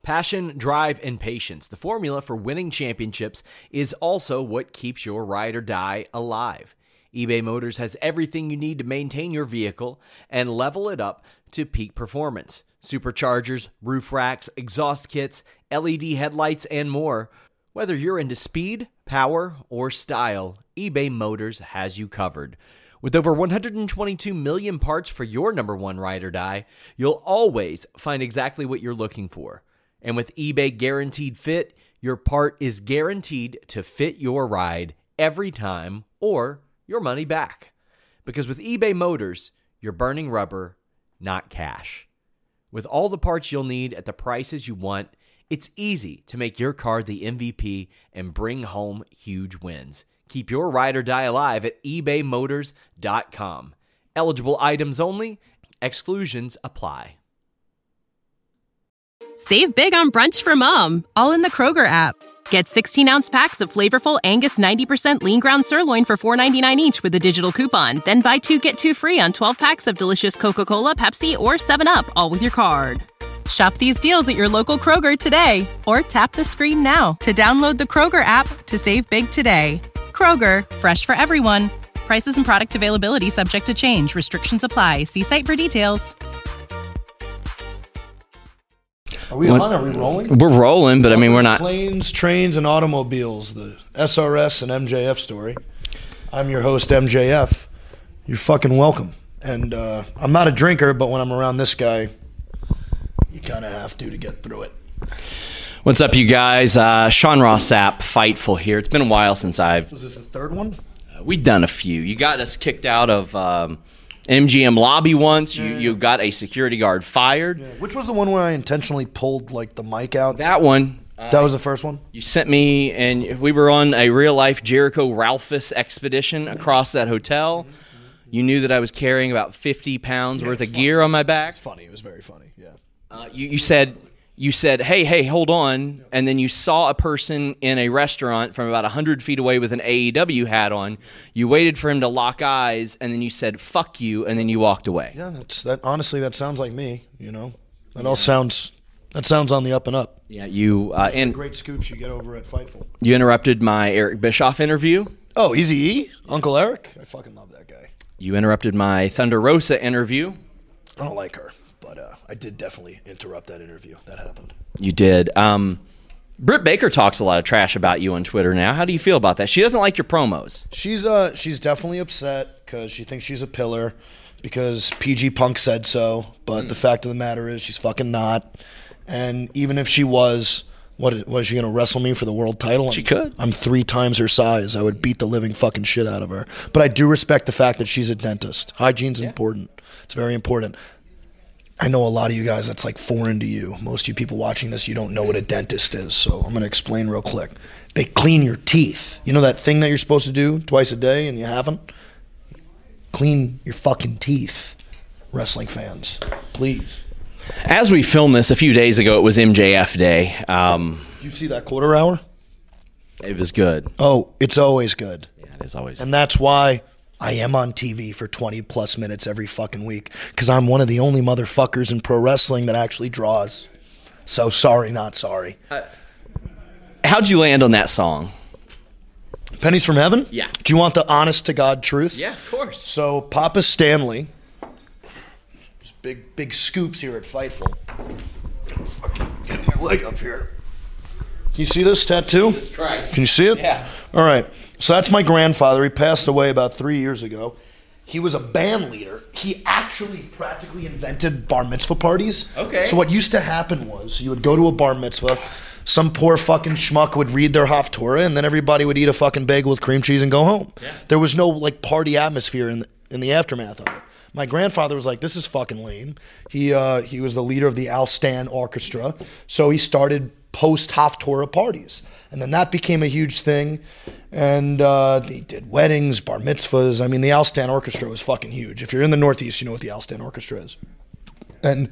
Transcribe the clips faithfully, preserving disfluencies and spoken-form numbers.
Passion, drive, and patience. The formula for winning championships is also what keeps your ride or die alive. eBay Motors has everything you need to maintain your vehicle and level it up to peak performance. Superchargers, roof racks, exhaust kits, L E D headlights, and more. Whether you're into speed, power, or style, eBay Motors has you covered. With over one hundred twenty-two million parts for your number one ride or die, you'll always find exactly what you're looking for. And with eBay Guaranteed Fit, your part is guaranteed to fit your ride every time or your money back. Because with eBay Motors, you're burning rubber, not cash. With all the parts you'll need at the prices you want, it's easy to make your car the M V P and bring home huge wins. Keep your ride or die alive at ebay motors dot com. Eligible items only. Exclusions apply. Save big on brunch for mom, all in the Kroger app. Get sixteen-ounce packs of flavorful Angus ninety percent lean ground sirloin for four ninety-nine each with a digital coupon. Then buy two, get two free on twelve packs of delicious Coca-Cola, Pepsi, or seven up, all with your card. Shop these deals at your local Kroger today, or tap the screen now to download the Kroger app to save big today. Kroger, fresh for everyone. Prices and product availability subject to change. Restrictions apply. See site for details. Are we on? Are we rolling? We're rolling, but I mean, we're not. Planes, trains, and automobiles, the S R S and M J F story. I'm your host, M J F. You're fucking welcome. And uh, I'm not a drinker, but when I'm around this guy, you kind of have to to get through it. What's up, you guys? Uh, Sean Ross Sapp, Fightful here. It's been a while since I've... Was this the third one? Uh, we've done a few. You got us kicked out of um, M G M lobby once. Yeah, you yeah. you got a security guard fired. Yeah. Which was the one where I intentionally pulled like the mic out? That one. Uh, that was the first one? You sent me, and we were on a real-life Jericho Ralphus expedition across that hotel. You knew that I was carrying about fifty pounds yeah, worth of funny. gear on my back. It's funny. It was very funny, yeah. Uh, you, you said... You said, hey, hey, hold on, and then you saw a person in a restaurant from about one hundred feet away with an A E W hat on. You waited for him to lock eyes, and then you said, fuck you, and then you walked away. Yeah, that's that. Honestly, that sounds like me, you know? That yeah. all sounds that sounds on the up and up. Yeah, you... Uh, and great scoops you get over at Fightful. You interrupted my Eric Bischoff interview. Oh, Easy E? Uncle Eric? I fucking love that guy. You interrupted my Thunder Rosa interview. I don't like her. But uh, I did definitely interrupt that interview. That happened. You did. Um, Britt Baker talks a lot of trash about you on Twitter now. How do you feel about that? She doesn't like your promos. She's uh she's definitely upset because she thinks she's a pillar because P G Punk said so. But mm. the fact of the matter is she's fucking not. And even if she was, what what is she going to wrestle me for the world title? She I'm, could. I'm three times her size. I would beat the living fucking shit out of her. But I do respect the fact that she's a dentist. Hygiene's yeah. important. It's very important. I know a lot of you guys, that's like foreign to you. Most of you people watching this, you don't know what a dentist is. So I'm going to explain real quick. They clean your teeth. You know that thing that you're supposed to do twice a day and you haven't? Clean your fucking teeth, wrestling fans. Please. As we filmed this a few days ago, it was M J F Day. Um, Did you see that quarter hour? It was good. Oh, it's always good. Yeah, it is always. And that's why I am on T V for twenty plus minutes every fucking week because I'm one of the only motherfuckers in pro wrestling that actually draws. So sorry, not sorry. Uh, how'd you land on that song? Pennies from Heaven? Yeah. Do you want the honest to God truth? Yeah, of course. So Papa Stanley, there's big, big scoops here at Fightful. Get my leg up here. Can you see this tattoo? Jesus Christ. Can you see it? Yeah. All right. So that's my grandfather. He passed away about three years ago. He was a band leader. He actually practically invented bar mitzvah parties. Okay. So what used to happen was you would go to a bar mitzvah, some poor fucking schmuck would read their Haftorah, and then everybody would eat a fucking bagel with cream cheese and go home. Yeah. There was no like party atmosphere in the, in the aftermath of it. My grandfather was like, this is fucking lame. He uh, he was the leader of the Al Stan Orchestra, so he started post-Haftorah parties. And then that became a huge thing. And uh, they did weddings, bar mitzvahs. I mean, the Al Stan Orchestra was fucking huge. If you're in the Northeast, you know what the Al Stan Orchestra is. And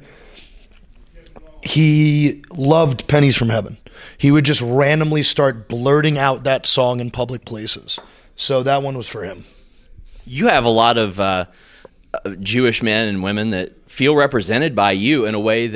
he loved Pennies from Heaven. He would just randomly start blurting out that song in public places. So that one was for him. You have a lot of uh, Jewish men and women that feel represented by you in a way that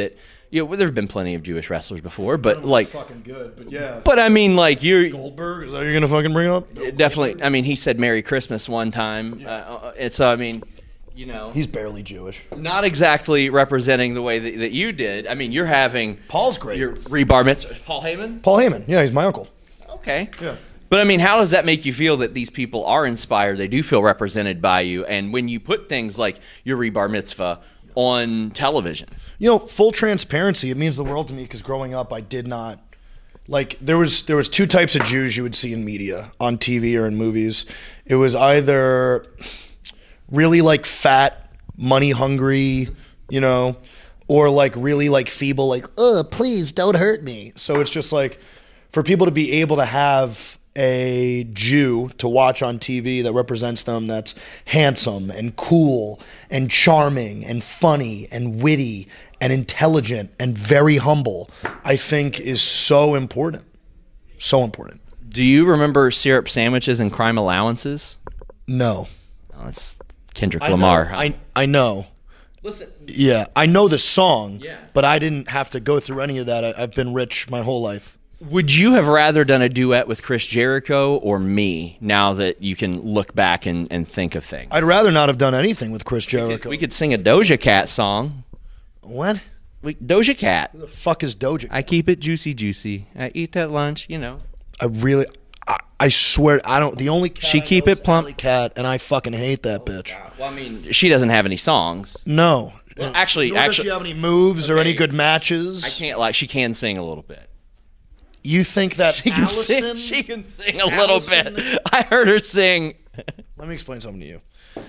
Yeah, well, there have been plenty of Jewish wrestlers before, but like, fucking good, but yeah. but I mean, like you're Goldberg, is that you're gonna fucking bring up? definitely. I mean, he said "Merry Christmas" one time. Yeah. Uh, and so I mean, you know, he's barely Jewish. Not exactly representing the way that, that you did. I mean, you're having Paul's great. Your rebar mitzvah. Paul Heyman. Paul Heyman. Yeah, he's my uncle. Okay. Yeah. But I mean, how does that make you feel that these people are inspired? They do feel represented by you, and when you put things like your rebar mitzvah on television. You know, full transparency, it means the world to me because growing up, I did not like there was there was two types of Jews you would see in media, on T V or in movies. It was either really like fat, money hungry, you know, or like really like feeble, like, oh, please don't hurt me. So it's just like for people to be able to have a Jew to watch on T V that represents them, that's handsome and cool and charming and funny and witty and intelligent and very humble, I think is so important. So important. Do you remember syrup sandwiches and crime allowances? No. Oh, that's Kendrick I Lamar. Know, huh? I I know. Listen. Yeah, I know the song, Yeah. but I didn't have to go through any of that. I, I've been rich my whole life. Would you have rather done a duet with Chris Jericho or me now that you can look back and, and think of things? I'd rather not have done anything with Chris Jericho. We could, we could sing a Doja Cat song. What? We, Doja Cat. Who the fuck is Doja Cat? I keep it juicy, juicy. I eat that lunch, you know. I really, I, I swear, I don't. The only cat She I keep know it is plump. Alley Cat, and I fucking hate that bitch. Well, I mean, she doesn't have any songs. No. Well, actually, Nor does actually, she have any moves or Okay. any good matches? I can't like. She can sing a little bit. You think that She can Allison? sing. She can sing a Allison- little bit. I heard her sing. Let me explain something to you.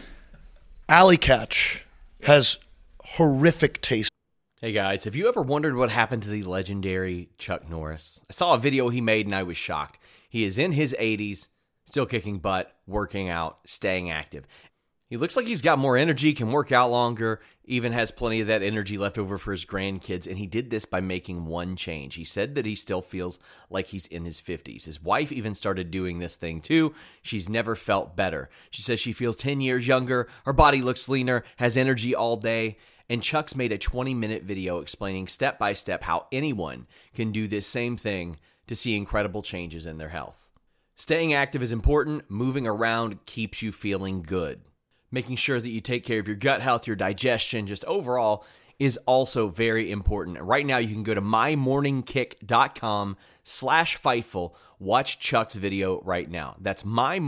Alley Catch has horrific taste. Hey guys, have you ever wondered what happened to the legendary Chuck Norris? I saw a video he made and I was shocked. He is in his eighties, still kicking butt, working out, staying active. He looks like he's got more energy, can work out longer, even has plenty of that energy left over for his grandkids, and he did this by making one change. He said that he still feels like he's in his fifties. His wife even started doing this thing too. She's never felt better. She says she feels ten years younger, her body looks leaner, has energy all day, and Chuck's made a twenty-minute video explaining step by step how anyone can do this same thing to see incredible changes in their health. Staying active is important. Moving around keeps you feeling good. Making sure that you take care of your gut health, your digestion, just overall is also very important. Right now, you can go to mymorningkick.com slash Fightful. Watch Chuck's video right now. That's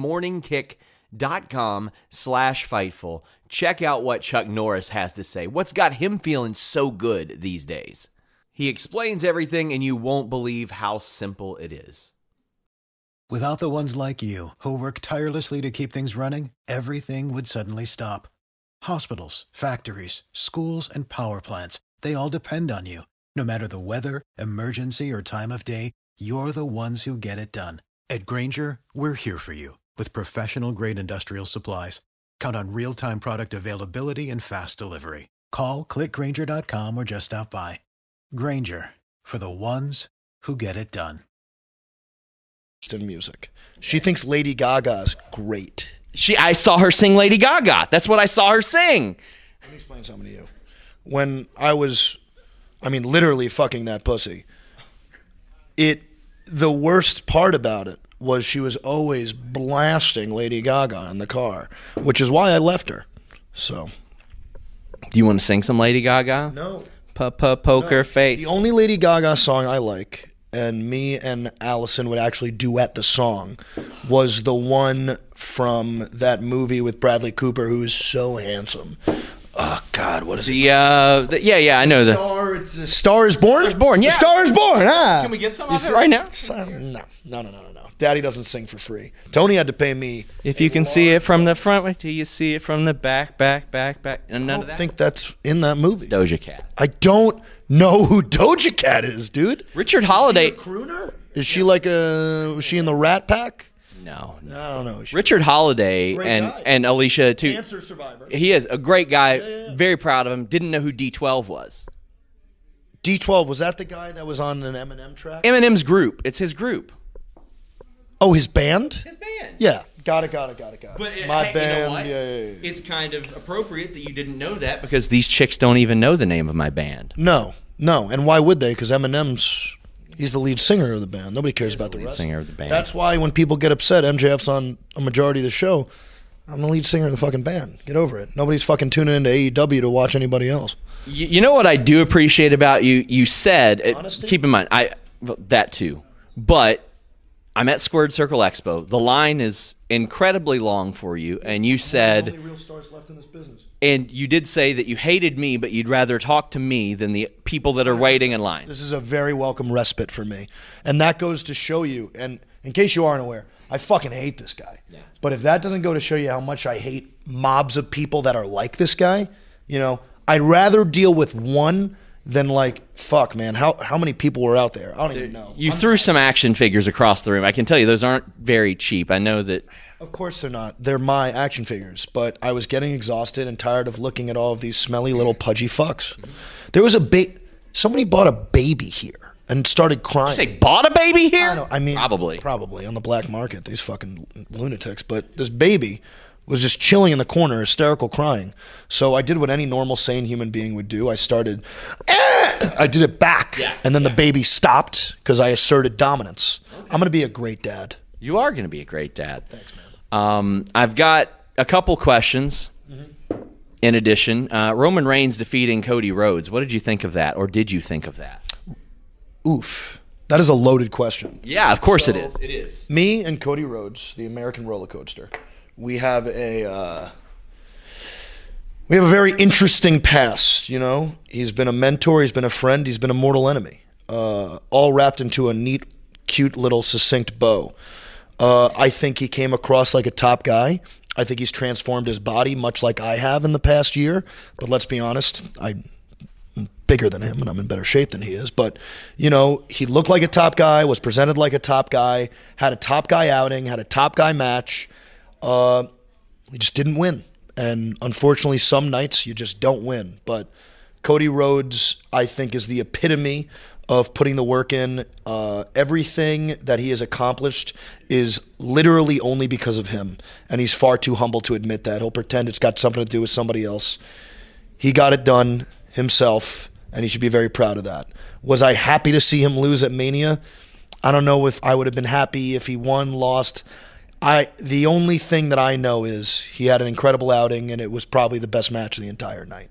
mymorningkick.com slash Fightful. Check out what Chuck Norris has to say. What's got him feeling so good these days? He explains everything, and you won't believe how simple it is. Without the ones like you, who work tirelessly to keep things running, everything would suddenly stop. Hospitals, factories, schools, and power plants, they all depend on you. No matter the weather, emergency, or time of day, you're the ones who get it done. At Grainger, we're here for you with professional-grade industrial supplies. Count on real-time product availability and fast delivery. Call, click Grainger dot com, or just stop by. Grainger, for the ones who get it done. In music. She thinks Lady Gaga is great. She, I saw her sing Lady Gaga. That's what I saw her sing. Let me explain something to you. When I was, I mean, literally fucking that pussy, it, the worst part about it was she was always blasting Lady Gaga in the car, which is why I left her. So. Do you want to sing some Lady Gaga? No. Pa-pa-poker No. face. The only Lady Gaga song I like, and me and Allison would actually duet the song, was the one from that movie with Bradley Cooper, who is so handsome. Oh God, what is it? The, uh, the, yeah, yeah, I know that. Star, it's a Star is Born? Star is Born, yeah. The Star is Born, ah. Can we get some of it right now? No, no, no, no, no. Daddy doesn't sing for free. Tony had to pay me. If you can see it from the front, wait till you see it from the back, back, back, back. And I none don't of that. think that's in that movie. Doja Cat. I don't know who Doja Cat is, dude. Richard Holiday. Is she a crooner? Is she like a? Was she in the Rat Pack? No, no. I don't know. She, Richard Holiday Great and guy. and Alicia too. Cancer survivor. He is a great guy. Yeah, yeah, yeah. Very proud of him. Didn't know who D twelve was. D twelve, was that the guy that was on an Eminem track? Eminem's group. It's his group. Oh, his band? His band. Yeah. Got it, got it, got it, got it. But uh, My hey, band. you know what? Yeah, yeah, yeah. It's kind of appropriate that you didn't know that because these chicks don't even know the name of my band. No. No, and why would they? Because Eminem's, he's the lead singer of the band. Nobody cares about the, lead rest. singer of the band. That's why when people get upset, M J F's on a majority of the show. I'm the lead singer of the fucking band. Get over it. Nobody's fucking tuning into A E W to watch anybody else. You, you know what I do appreciate about you? You said, Honesty? keep in mind, I well, that too, but I'm at Squared Circle Expo. The line is incredibly long for you, and you said, only real stars left in this business. And you did say that you hated me, but you'd rather talk to me than the people that are waiting in line. This is a very welcome respite for me. And that goes to show you, and in case you aren't aware, I fucking hate this guy. Yeah. But if that doesn't go to show you how much I hate mobs of people that are like this guy, you know, I'd rather deal with one than like, fuck, man, how how many people were out there? I don't even know. You I'm threw some action figures across the room. I can tell you those aren't very cheap. I know that. Of course they're not. They're my action figures. But I was getting exhausted and tired of looking at all of these smelly little pudgy fucks. There was a ba- somebody bought a baby here and started crying. Did you say bought a baby here? I, don't, I mean, probably. Probably on the black market, these fucking lunatics. But this baby was just chilling in the corner, hysterical crying. So I did what any normal, sane human being would do. I started, eh! I did it back. Yeah, and then yeah. the baby stopped because I asserted dominance. Okay. I'm going to be a great dad. You are going to be a great dad. Thanks, man. Um, I've got a couple questions. Mm-hmm. In addition, uh, Roman Reigns defeating Cody Rhodes. What did you think of that, or did you think of that? Oof. That is a loaded question. Yeah, of course so, it is. It is. Me and Cody Rhodes, the American roller coaster, we have a uh, we have a very interesting past. You know, he's been a mentor, he's been a friend, he's been a mortal enemy. Uh, all wrapped into a neat, cute little succinct bow. Uh, I think he came across like a top guy. I think he's transformed his body much like I have in the past year. But let's be honest, I'm bigger than him and I'm in better shape than he is. But, you know, he looked like a top guy, was presented like a top guy, had a top guy outing, had a top guy match. Uh, he just didn't win. And unfortunately, some nights you just don't win. But Cody Rhodes, I think, is the epitome of putting the work in. Uh, everything that he has accomplished is literally only because of him. And he's far too humble to admit that. He'll pretend it's got something to do with somebody else. He got it done himself, and he should be very proud of that. Was I happy to see him lose at Mania? I don't know if I would have been happy if he won, lost. I the only thing that I know is he had an incredible outing, and it was probably the best match of the entire night.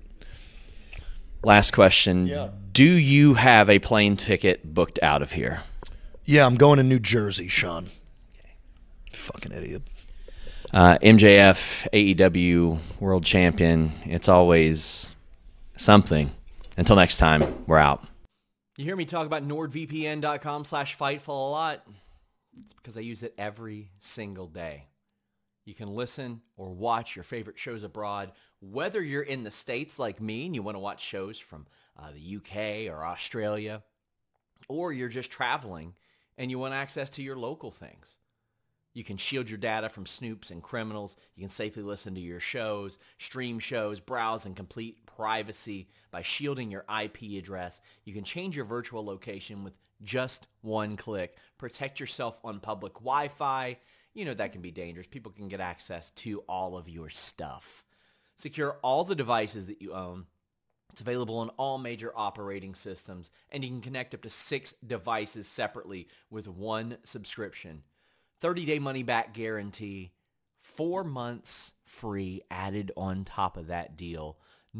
Last question. Yeah. Do you have a plane ticket booked out of here? Yeah, I'm going to New Jersey, Sean. Okay. Fucking idiot. Uh, M J F, A E W World Champion. It's always something. Until next time, we're out. You hear me talk about NordVPN.com slash Fightful a lot? It's because I use it every single day. You can listen or watch your favorite shows abroad, whether you're in the States like me and you want to watch shows from uh, the U K or Australia, or you're just traveling and you want access to your local things. You can shield your data from snoops and criminals. You can safely listen to your shows, stream shows, browse in complete privacy by shielding your I P address. You can change your virtual location with just one click. Protect yourself on public Wi-Fi. You know that can be dangerous. People can get access to all of your stuff. Secure all the devices that you own. It's available on all major operating systems, and you can connect up to six devices separately with one subscription. thirty-day money-back guarantee, four months free added on top of that deal.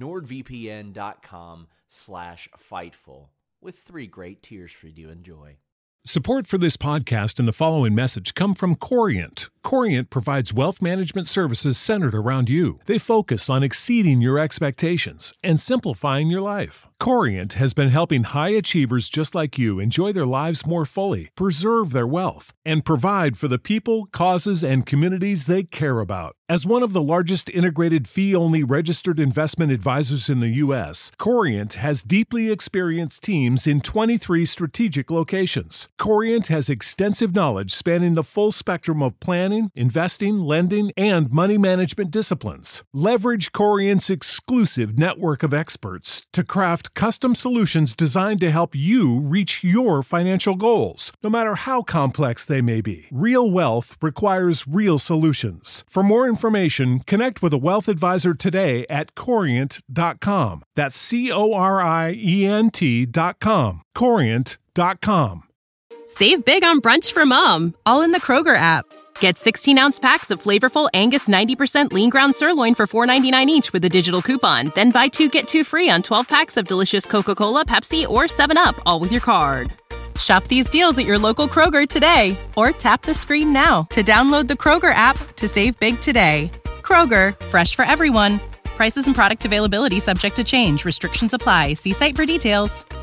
NordVPN.com slash Fightful with three great tiers for you to enjoy. Support for this podcast and the following message come from Corient. Corient provides wealth management services centered around you. They focus on exceeding your expectations and simplifying your life. Corient has been helping high achievers just like you enjoy their lives more fully, preserve their wealth, and provide for the people, causes, and communities they care about. As one of the largest integrated fee-only registered investment advisors in the U S, Corient has deeply experienced teams in twenty-three strategic locations. Corient has extensive knowledge spanning the full spectrum of planning, investing, lending, and money management disciplines. Leverage Corient's exclusive network of experts to craft custom solutions designed to help you reach your financial goals, no matter how complex they may be. Real wealth requires real solutions. For more information, connect with a wealth advisor today at corient dot com. That's C O R I E N T dot com. corient dot com. Save big on brunch for mom, all in the Kroger app. Get sixteen-ounce packs of flavorful Angus ninety percent lean ground sirloin for four ninety-nine each with a digital coupon. Then buy two, get two free on twelve packs of delicious Coca-Cola, Pepsi, or seven up, all with your card. Shop these deals at your local Kroger today, or tap the screen now to download the Kroger app to save big today. Kroger, fresh for everyone. Prices and product availability subject to change. Restrictions apply. See site for details.